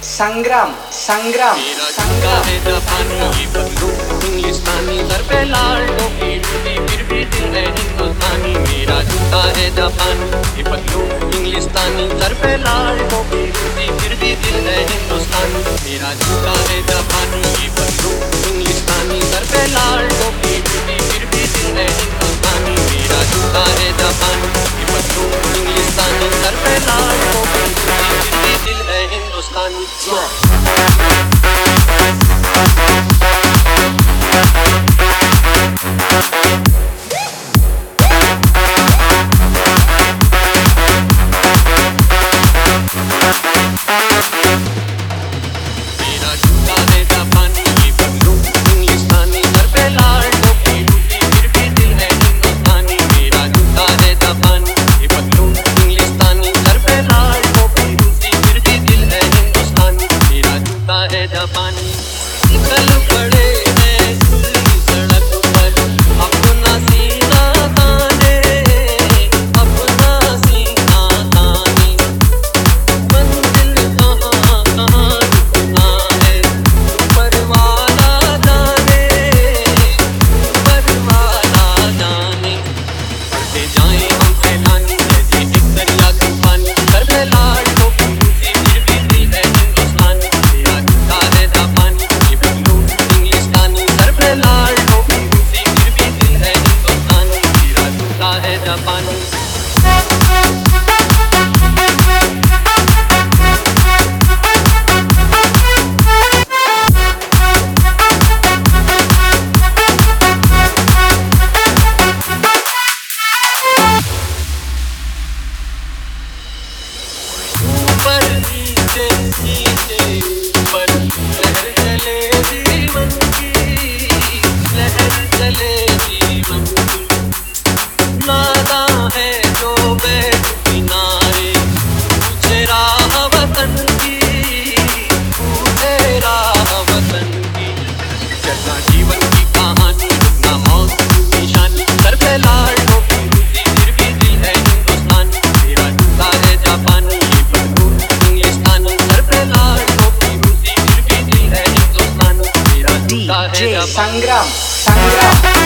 संग्राम संग्राम संग्राम है जापानी बदलू इंग्लिस्तानी सर पे लाल टोपी फिर भी दिल है हिंदुस्तानी। मेरा जूता है जापानी बदलू इंग्लिस्तानी सर पे लाल टोपी फिर भी दिल है हिंदुस्तानी। मेरा जूता है जापानी बदलू इंग्लिस्तानी सर पे लाल टोपी फिर भी दिल है हिंदुस्तानी। मेरा जूता है जापानी बदलू इंग्लिस्तानी सर पे लाल टोपी फिर भी दिल है हिंदुस्तानी। जापानी चल पड़े हैं सड़क पर अपना सीना ताने अपना सीना ताने। मंजिल कहाँ कहाँ रुकना है परवाला जाने परवाला जाने। बढ़ते जाए हम फैलानी जैसे एक दरिया का पानी सर पे लाल टोपी फिर भी दिल है हिंदुस्तानी। मेरा जूता है जापानी बदलू इंग्लिस्तानी सर पे लाल टोपी फिर भी दिल है हिंदुस्तानी। मेरा जूता है जापानी। ऊपर नीचे नीचे ऊपर लहर चले जीवन की लहर चले जीवन की। नादा है जो बैठ किनारे पूछे राह वतन की पूछे राह वतन की। चलना जीवन की कहानी रुकना मौत की निशानी सर पे लाल टोपी फिर भी दिल है हिंदुस्तानी। मेरा जूता है जापानी बदलू इंग्लिस्तानी सर पे लाल टोपी फिर भी दिल है हिंदुस्तानी। मेरा जूता है जापानी। संग्राम संग्राम